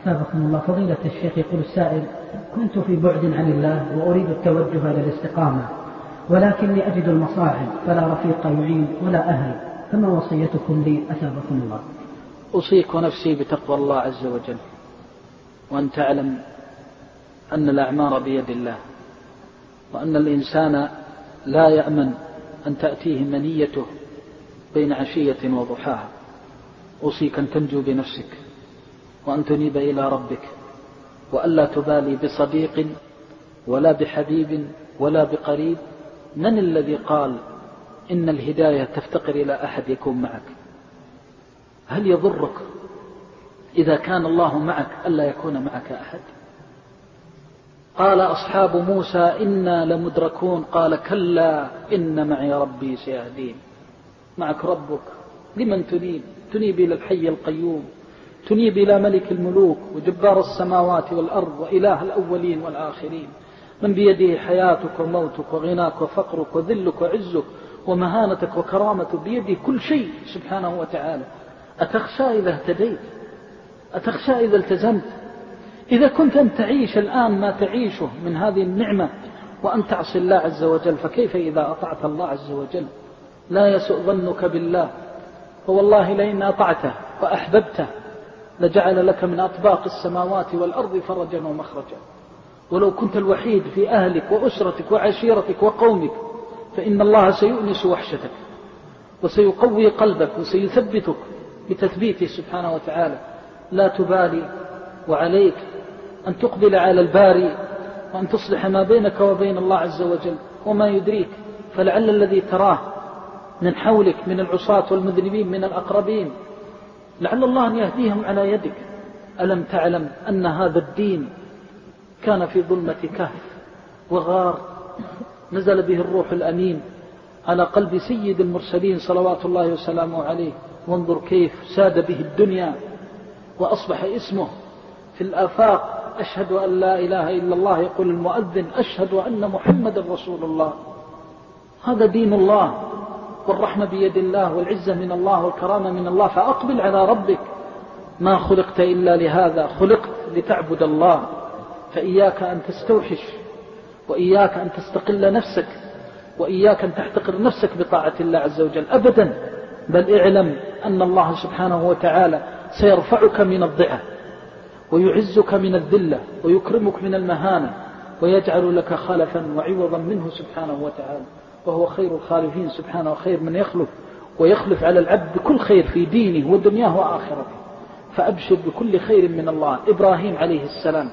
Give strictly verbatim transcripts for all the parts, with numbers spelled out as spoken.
أثابكم الله. فضيلة الشيخ، يقول السائل: كنت في بعد عن الله وأريد التوجه إلى الاستقامة، ولكني أجد المصاعب فلا رفيق يعين ولا أهل، فما وصيتكم لي أثابكم الله؟ أوصيك ونفسي بتقوى الله عز وجل، وأن تعلم أن الأعمار بيد الله، وأن الإنسان لا يأمن أن تأتيه منيته بين عشية وضحاها. أوصيك أن تنجو بنفسك، وأن تنيب إلى ربك، وألا تبالي بصديق ولا بحبيب ولا بقريب. من الذي قال إن الهداية تفتقر إلى أحد يكون معك؟ هل يضرك إذا كان الله معك ألا يكون معك أحد؟ قال أصحاب موسى إنا لمدركون، قال كلا إن معي ربي سيهدين. معك ربك، لمن تنيب؟ تنيب إلى الحي القيوم، تنيب إلى ملك الملوك وجبار السماوات والأرض وإله الأولين والآخرين، من بيده حياتك وموتك وغناك وفقرك وذلك وعزك ومهانتك وكرامتك، بيده كل شيء سبحانه وتعالى. أتخشى إذا اهتديت؟ أتخشى إذا التزمت؟ إذا كنت أن تعيش الآن ما تعيشه من هذه النعمة وأن تعصي الله عز وجل، فكيف إذا أطعت الله عز وجل؟ لا يسوء ظنك بالله، فوالله لئن أطعته وأحببته لجعل لك من أطباق السماوات والأرض فرجا ومخرجا. ولو كنت الوحيد في أهلك وأسرتك وعشيرتك وقومك فإن الله سيؤنس وحشتك وسيقوي قلبك وسيثبتك بتثبيته سبحانه وتعالى. لا تبالي، وعليك أن تقبل على الباري وأن تصلح ما بينك وبين الله عز وجل. وما يدريك، فلعل الذي تراه من حولك من العصاة والمذنبين من الأقربين لعل الله أن يهديهم على يدك. ألم تعلم أن هذا الدين كان في ظلمة كهف وغار، نزل به الروح الأمين على قلب سيد المرسلين صلوات الله وسلامه عليه، وانظر كيف ساد به الدنيا وأصبح اسمه في الآفاق. أشهد أن لا إله إلا الله، يقول المؤذن أشهد أن محمد رسول الله. هذا دين الله، والرحمة بيد الله، والعزة من الله، والكرامة من الله. فأقبل على ربك، ما خلقت إلا لهذا، خلقت لتعبد الله. فإياك أن تستوحش، وإياك أن تستقل نفسك، وإياك أن تحتقر نفسك بطاعة الله عز وجل أبدا. بل اعلم أن الله سبحانه وتعالى سيرفعك من الضعة، ويعزك من الذلة، ويكرمك من المهانة، ويجعل لك خلفا وعوضا منه سبحانه وتعالى. وهو خير الخالفين سبحانه، وخير من يخلف، ويخلف على العبد بكل خير في دينه ودنياه وآخرته. فأبشر بكل خير من الله. إبراهيم عليه السلام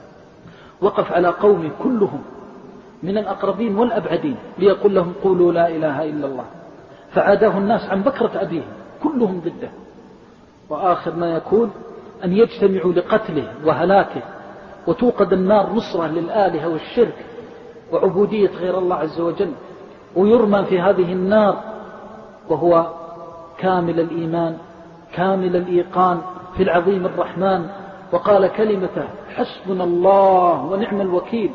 وقف على قومه كلهم من الأقربين والأبعدين ليقول لهم قولوا لا إله إلا الله، فعاداه الناس عن بكرة أبيهم كلهم ضده، وآخر ما يكون أن يجتمعوا لقتله وهلاكه، وتوقد النار نصرة للآلهة والشرك وعبودية غير الله عز وجل، ويرمى في هذه النار وهو كامل الإيمان كامل الإيقان في العظيم الرحمن. وقال كلمته حسبنا الله ونعم الوكيل.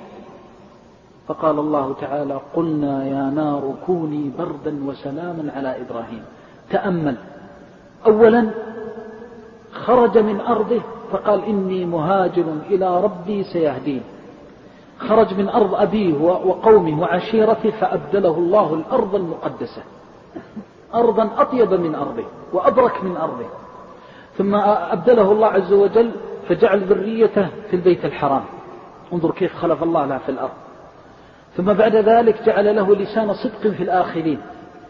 فقال الله تعالى قلنا يا نار كوني بردا وسلاما على إبراهيم. تأمل، أولا خرج من أرضه فقال إني مهاجر إلى ربي سيهدين. خرج من أرض أبيه وقومه وعشيرته فأبدله الله الأرض المقدسة، أرضا أطيب من أرضه وأبرك من أرضه. ثم أبدله الله عز وجل فجعل ذريته في البيت الحرام. انظر كيف خلف الله له في الأرض. ثم بعد ذلك جعل له لسان صدق في الآخرين،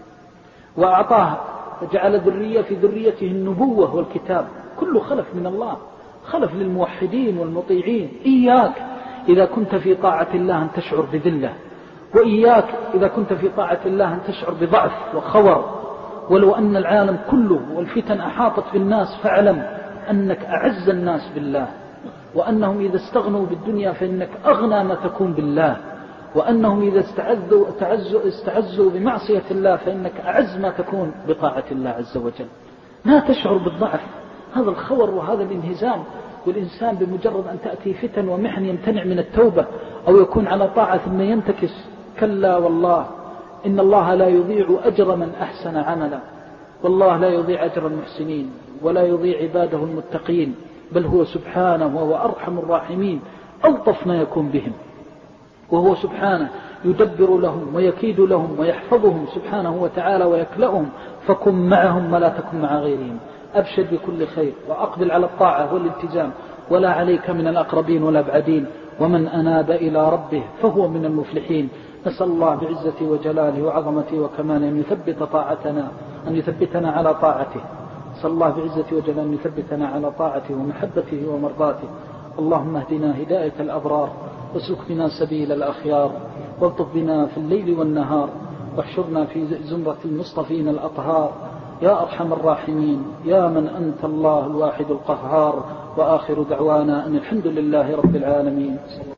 وأعطاه فجعل ذرية في ذريته النبوة والكتاب. كله خلف من الله، خلف للموحدين والمطيعين. إياك إذا كنت في طاعة الله أن تشعر بذلة، وإياك إذا كنت في طاعة الله أن تشعر بضعف وخور. ولو أن العالم كله والفتن أحاطت بالناس فاعلم أنك أعز الناس بالله، وأنهم إذا استغنوا بالدنيا فإنك أغنى ما تكون بالله، وأنهم إذا استعزوا, استعزوا, استعزوا بمعصية الله فإنك أعز ما تكون بطاعة الله عز وجل. لا تشعر بالضعف، هذا الخور وهذا الانهزام. والإنسان بمجرد أن تأتي فتن ومحن يمتنع من التوبة أو يكون على طاعة ثم ينتكس، كلا والله إن الله لا يضيع أجر من أحسن عملا. والله لا يضيع أجر المحسنين ولا يضيع عباده المتقين. بل هو سبحانه وهو أرحم الراحمين ألطف ما يكون بهم، وهو سبحانه يدبر لهم ويكيد لهم ويحفظهم سبحانه وتعالى ويكلأهم، فكن معهم ولا تكن مع غيرهم. أبشر بكل خير وأقبل على الطاعة والالتزام، ولا عليك من الأقربين والأبعدين، ومن أناب إلى ربه فهو من المفلحين. نسأل الله بعزته وجلاله وعظمته وكماله أن يثبت طاعتنا أن يثبتنا على طاعته. نسأل الله بعزته وجلاله أن يثبتنا على طاعته ومحبته ومرضاته. اللهم اهدنا هداية الأبرار، واسلك بنا سبيل الأخيار، والطف بنا في الليل والنهار، واحشرنا في زمرة المصطفين الأطهار، يا أرحم الراحمين، يا من أنت الله الواحد القهار. وآخر دعوانا أن الحمد لله رب العالمين.